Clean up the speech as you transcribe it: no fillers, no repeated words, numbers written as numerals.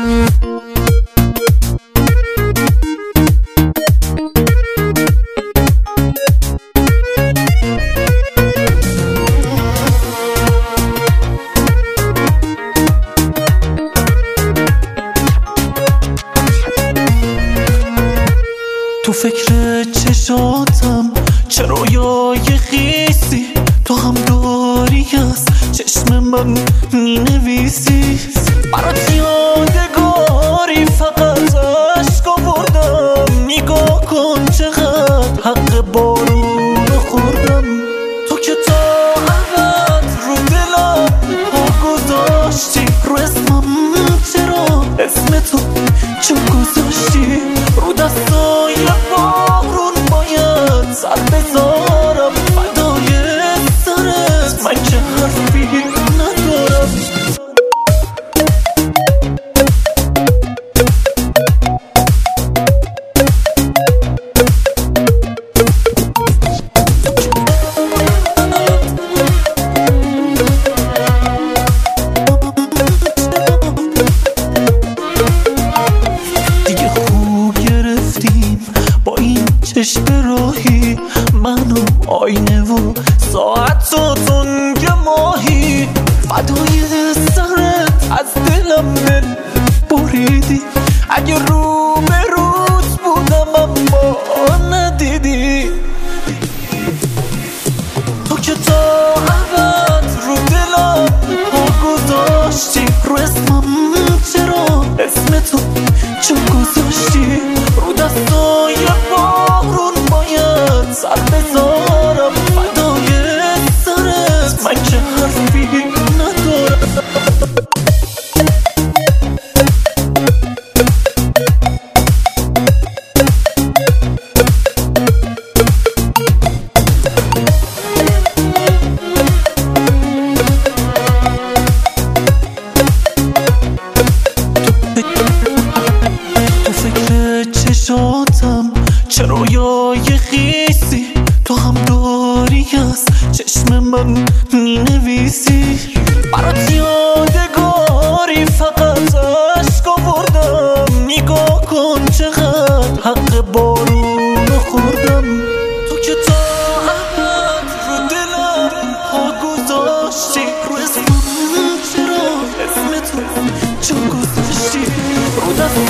تو فکر چشاتم چه رویای خیسی تو هم داری از چشم من مینویسی برات یادگاری فقط عشق آوردم نگاه کن چقدر حق بارونو خوردم تو که تا ابد رو دلم پا گذاشتی رو اسمم چرا اسم تو چون گذاشتی رو دستای بارون باید سر بذارم فدای سرت من که حرفی ندارم با این چشم راهی منو آینه و ساعت و تنگ ماهی فدای سرت از دلم دل بریدی اگه رو به روز بودم اما ندیدی تو که تا ابد رو دلم پا گذاشتی رو اسمم چرا اسم تو چون گذاشتی رو دستای بارون باید سر بذارم فدای سرت من که حرفی ندارم چشاتم چه رویای خیسی تو هم داری از چشم من مینویسی برات یادگاری فقط عشق آوردم نگاه کن چقدر حق بارونو خوردم تو که تا ابد رو دلم پا گذاشتی رو اسمم چرا اسم تو چون گذاشتی رو دست